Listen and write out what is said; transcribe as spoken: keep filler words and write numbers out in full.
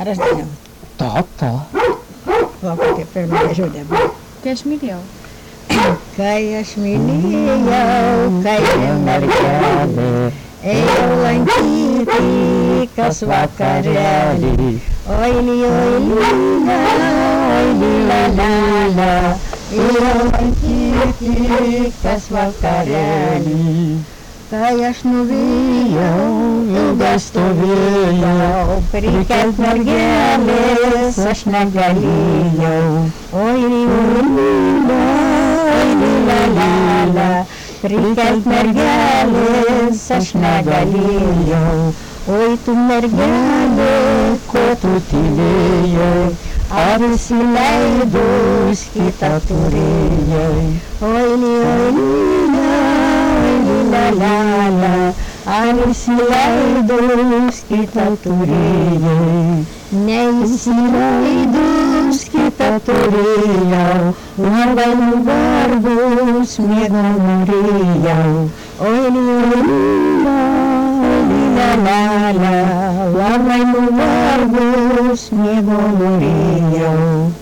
Ara es diu. Toca. Va, perquè per mi ajuda'm. Què es mireu? Que es miríeu, que hi ha mercade, eu l'anquiti que es va carreli. Oili, oilina, oili, la, la, la, eu l'anquiti que es va carreli. Que es novíeu, eu gastovíeu, periquet mergueles, es negalíeu. Oili, oilina, oili, la, la, la, periquet mergueles, es negalíeu. Oi, tu mergele, ko tu tileiei, arsileidus kitaturijai. Oili, oilina, oili, la, la, la, arsileidus kitaturijai. Neįsileidus kitaturijau, labai nuvargus miego norėjau. Oili, oilina, oili, la, la, la, labai nuvargus miego norėjau.